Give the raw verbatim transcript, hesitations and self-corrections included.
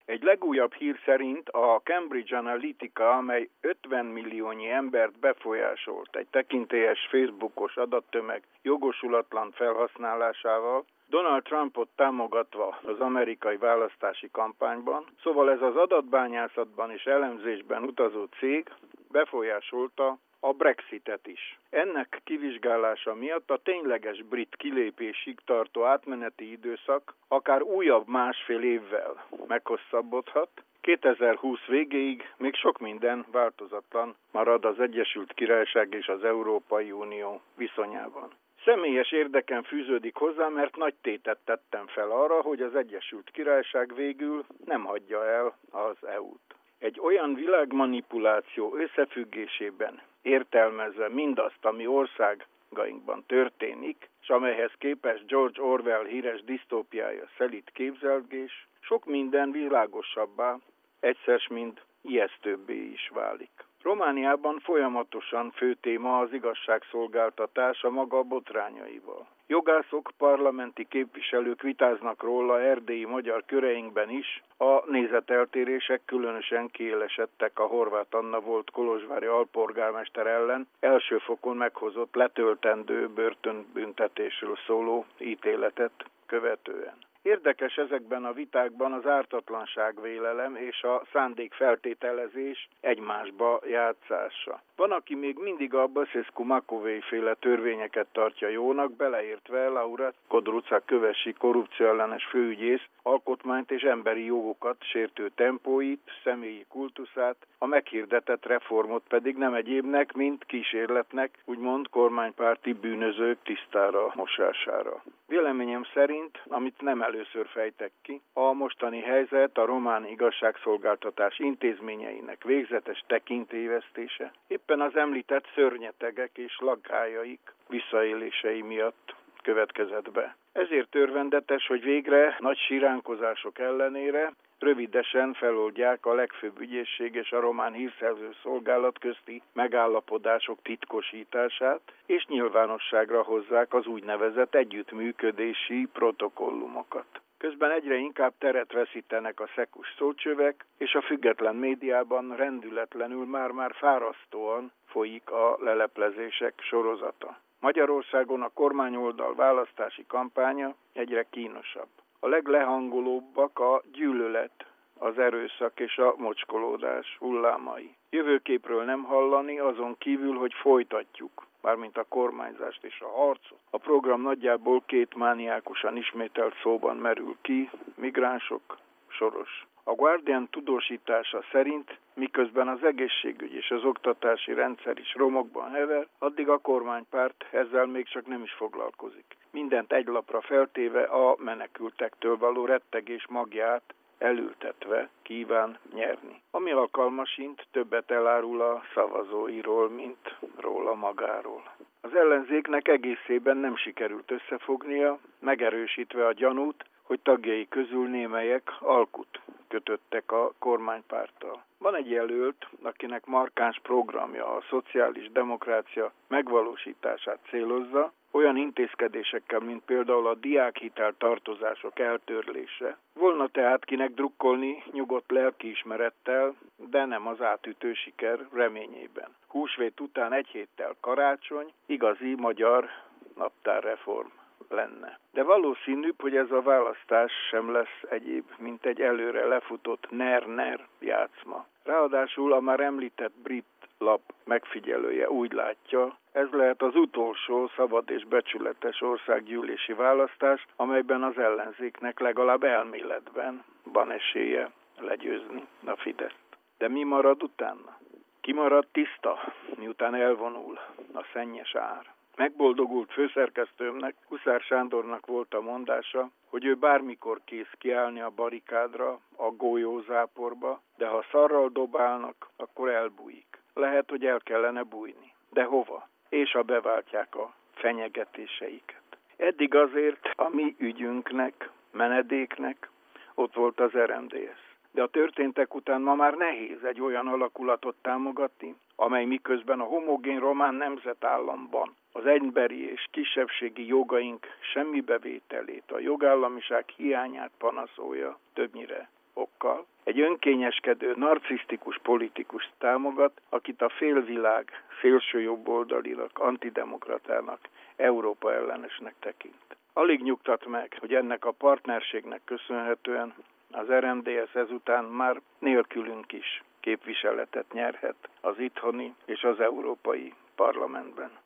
Egy legújabb hír szerint a Cambridge Analytica, amely ötven milliónyi embert befolyásolt egy tekintélyes Facebookos adattömeg jogosulatlan felhasználásával, Donald Trumpot támogatva az amerikai választási kampányban, szóval ez az adatbányászatban és elemzésben utazó cég befolyásolta a Brexitet is. Ennek kivizsgálása miatt a tényleges brit kilépésig tartó átmeneti időszak akár újabb másfél évvel meghosszabbodhat. kétezer-húsz végéig még sok minden változatlan marad az Egyesült Királyság és az Európai Unió viszonyában. Személyes érdekem fűződik hozzá, mert nagy tétet tettem fel arra, hogy az Egyesült Királyság végül nem hagyja el az é u-t. Egy olyan világmanipuláció összefüggésében értelmezve mindazt, ami országainkban történik, és amelyhez képest George Orwell híres disztópiája szelíd képzelgés, sok minden világosabbá, egyszer mint ijesztőbbé is válik. Romániában folyamatosan fő téma az igazságszolgáltatás a maga botrányaival. Jogászok, parlamenti képviselők vitáznak róla erdélyi magyar köreinkben is, a nézeteltérések különösen kiélesedtek a Horváth Anna volt kolozsvári alpolgármester ellen első fokon meghozott letöltendő börtönbüntetésről szóló ítéletet követően. Érdekes ezekben a vitákban az ártatlanságvélelem és a szándékfeltételezés egymásba játszása. Van, aki még mindig a Băsescu-Macovei féle törvényeket tartja jónak, beleértve Laura Codruța Kövesi korrupcióellenes főügyész alkotmányt és emberi jogokat sértő tempóit, személyi kultuszát, a meghirdetett reformot pedig nem egyébnek, mint kísérletnek, úgymond kormánypárti bűnözők tisztára mosására. Véleményem szerint, amit nem először fejtek ki, a mostani helyzet a román igazságszolgáltatás intézményeinek végzetes tekintélyvesztése éppen az említett szörnyetegek és laggályaik visszaélései miatt következett be. Ezért örvendetes, hogy végre nagy siránkozások ellenére rövidesen feloldják a legfőbb ügyészség és a román hírszerző szolgálat közti megállapodások titkosítását, és nyilvánosságra hozzák az úgynevezett együttműködési protokollumokat. Közben egyre inkább teret veszítenek a szekus szócsövek, és a független médiában rendületlenül már-már fárasztóan folyik a leleplezések sorozata. Magyarországon a kormányoldal választási kampánya egyre kínosabb. A leglehangolóbbak a gyűlölet, az erőszak és a mocskolódás hullámai. Jövőképről nem hallani, azon kívül, hogy folytatjuk, mármint a kormányzást és a harcot. A program nagyjából két mániákusan ismételt szóban merül ki, migránsok, soros. A Guardian tudósítása szerint, miközben az egészségügy és az oktatási rendszer is romokban hever, addig a kormánypárt ezzel még csak nem is foglalkozik. Mindent egy lapra feltéve a menekültektől való rettegés magját elültetve kíván nyerni. Ami alkalmasint többet elárul a szavazóiról, mint róla magáról. Az ellenzéknek egészében nem sikerült összefognia, megerősítve a gyanút, hogy tagjai közül némelyek alkut kötöttek a kormánypárttal. Van egy jelölt, akinek markáns programja a szociális demokrácia megvalósítását célozza, olyan intézkedésekkel, mint például a diákhitel tartozások eltörlése. Volna tehát kinek drukkolni nyugodt lelkiismerettel, de nem az átütő siker reményében. Húsvét után egy héttel karácsony, igazi magyar naptárreform lenne. De valószínűbb, hogy ez a választás sem lesz egyéb, mint egy előre lefutott ner-ner játszma. Ráadásul a már említett brit lap megfigyelője úgy látja, ez lehet az utolsó szabad és becsületes országgyűlési választás, amelyben az ellenzéknek legalább elméletben van esélye legyőzni a Fideszt. De mi marad utána? Ki marad tiszta, miután elvonul a szennyes ár? Megboldogult főszerkesztőmnek, Huszár Sándornak volt a mondása, hogy ő bármikor kész kiállni a barikádra, a golyózáporba, de ha szarral dobálnak, akkor elbújik. Lehet, hogy el kellene bújni. De hova? És ha beváltják a fenyegetéseiket. Eddig azért a mi ügyünknek, menedéknek ott volt az er em dé es. De a történtek után ma már nehéz egy olyan alakulatot támogatni, amely miközben a homogén román nemzetállamban az emberi és kisebbségi jogaink semmibevételét, a jogállamiság hiányát panaszolja, többnyire okkal. Egy önkényeskedő, narcisztikus politikus támogat, akit a félvilág szélsőjobboldalinak, antidemokratának, Európa ellenesnek tekint. Alig nyugtat meg, hogy ennek a partnerségnek köszönhetően az er em dé es ezután már nélkülünk is képviseletet nyerhet az itthoni és az európai parlamentben.